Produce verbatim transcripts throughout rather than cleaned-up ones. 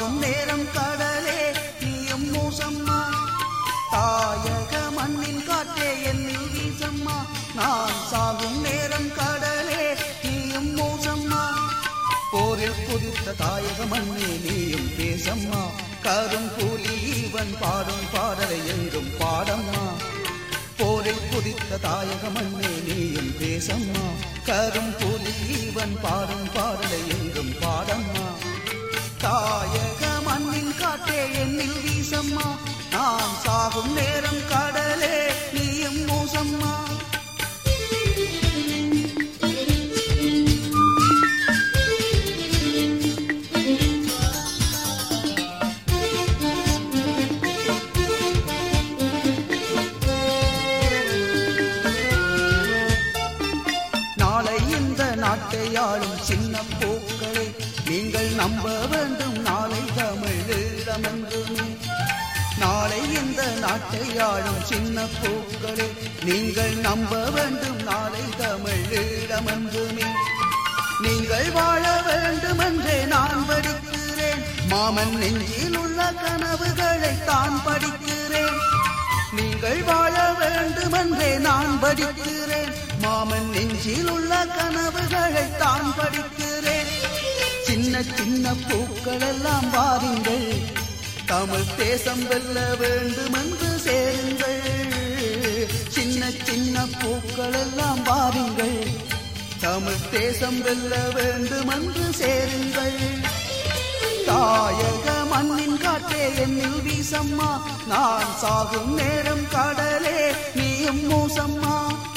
சாகும் நேரம் கடலே நீயும் மூசம்மா தாயக மண்ணின் காற்றே என்னில் வீசம்மா நான் சாகும் நேரம் கடலே நீயும் மூசம்மா போரில் குதித்த தாயக மண்ணே நீயும் பேசம்மா கரும் கூலி இவன் பாடும் பாடலை எங்கும் பாடம்மா போரில் குதித்த தாயக மண்ணே நீயும் பேசம்மா கரும் கூலி இவன் பாடும் பாடலை எங்கும் பாடம்மா தாயக மண்ணின் காற்றே என்னில் வீசம்மா நான் சாகும் நேரம் கடலே நீயும் மூசம்மா நாளை இந்த நாட்டை ஆளும் சின்ன பூக்களே நீங்கள் நம்ப வேண்டும் நாளை தமிழீழமென்றுமே நாளை இந்த நாட்டை ஆளும் சின்ன பூக்களே நீங்கள் நம்ப வேண்டும் நாளை தமிழீழமென்றுமே நீங்கள் வாழ வேண்டுமென்றே நான் படிக்கிறேன் மாமன் நெஞ்சில் உள்ள கனவுகளை தான் படிக்கிறேன் நீங்கள் வாழ வேண்டுமென்றே நான் படிக்கிறேன் மாமன் நெஞ்சில் உள்ள கனவுகளை தான் படிக்கிறேன் சின்ன சின்ன பூக்கள் எல்லாம் வாருங்கள் தமிழ் தேசம் வெல்ல வேண்டுமென்று சேருங்கள் சின்ன சின்ன பூக்கள் எல்லாம் வாருங்கள் தமிழ் தேசம் வெல்ல வேண்டுமென்று சேருங்கள் தாயக மண்ணின் காற்றே என்னில் வீசம்மா நான் சாகும் நேரம் கடலே நீயும் மூசம்மா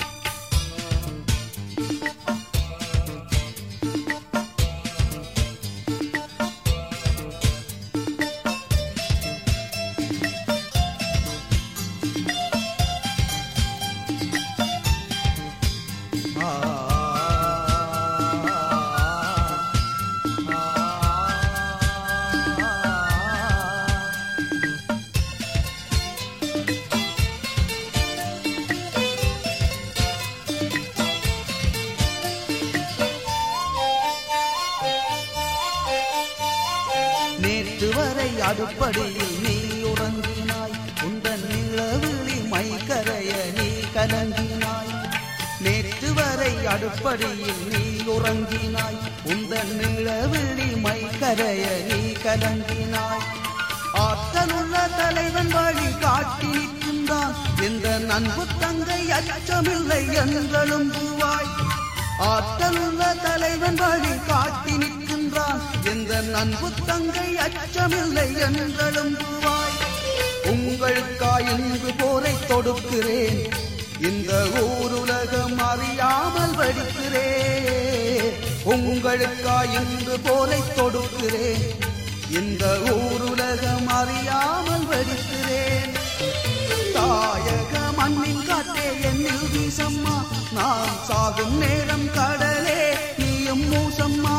நேற்று வரை அடுப்படியில் நீ உறங்கினாய் உந்தன் நிலவிழி மைக்கரைய நீ கலங்கினாய் நேற்று வரை அடுப்படியில் நீ உறங்கினாய் உந்தன் நிலவிழி மைக்கரைய நீ கலங்கினாய் ஆற்றலுள்ள தலைவன் வழி காட்டி நிற்கின்றான் எந்த நண்பு தங்கை அச்சமில்லை என்றலும் பூவாய் ஆற்றலுள்ள தலைவன் வழி காட்டி நிற்கின்றான் எந்த நண்பு தங்கை அச்சமில்லை என்றலும் பூவாய் உங்களுக்காய் இங்கு போரை தொடுக்கிறேன் இந்த ஊருலகம் அறியாமல் வடிக்கிறேன் உங்களுக்காய் இங்கு போரை தொடுக்கிறேன் இந்த ஊருலகம் அறியாமல் வடிக்கிறேன் தாயக மண்ணின் காற்றே என்னில் வீசம்மா நான் சாகும் நேரம் கடலே நீயும் மூசம்மா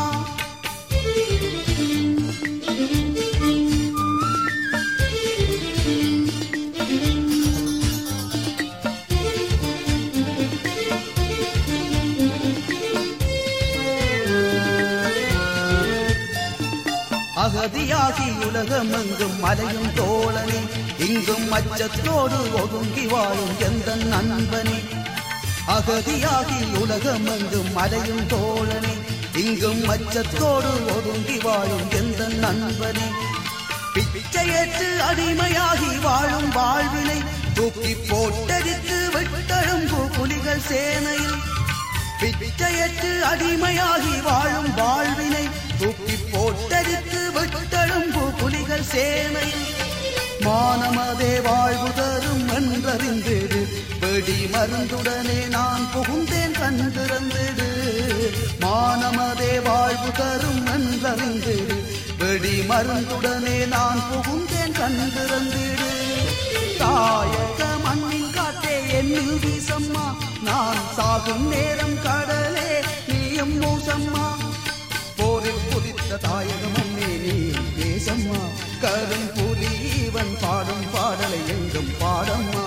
அகதியாகி உலகமெங்கும் மலையும் தோழனே இங்கும் அச்சத்தோடு ஒதுங்கி வாழும் எந்த நண்பனே அகதியாகி உலகமெங்கும் மலையும் தோழனே இங்கும் அச்சத்தோடு ஒதுங்கி வாழும் எந்த நண்பனே பிச்சையேற்று அடிமையாகி வாழும் வாழ்வினை தூக்கி போட்டடித்து விட்டழும் புலிகள் சேனையில் பிச்சையற்று அடிமையாகி வாழும் வாழ்வினை தூக்கி போட்டடித்து விட்டழும் புலிகள் சேனையில் மானமதே வாழ்வு தரும் என்றறிந்திடு வெடி மருந்துடனே நான் புகுந்தேன் கண்டிருந்திடு மானமதே வாழ்வு தரும் என்றறிந்திடு வெடி மருந்துடனே நான் புகுந்தேன் கண்டிருந்திடு தாயக மண்ணின் காற்றே என்னில் வீசம்மா நான் சாகும் நேரம் கடலே நீயும் மூசம்மா போரில் குதித்த தாயக மண்ணே நீ தேசம்மா கரும் புலி இவன் பாடும் பாடலை எங்கும் பாடம்மா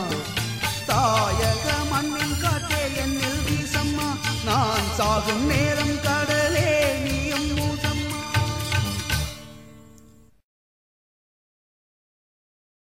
தாயக மண்ணின் காற்றே என்னில் வீசம்மா நான் சாகும் நேரம் கடலே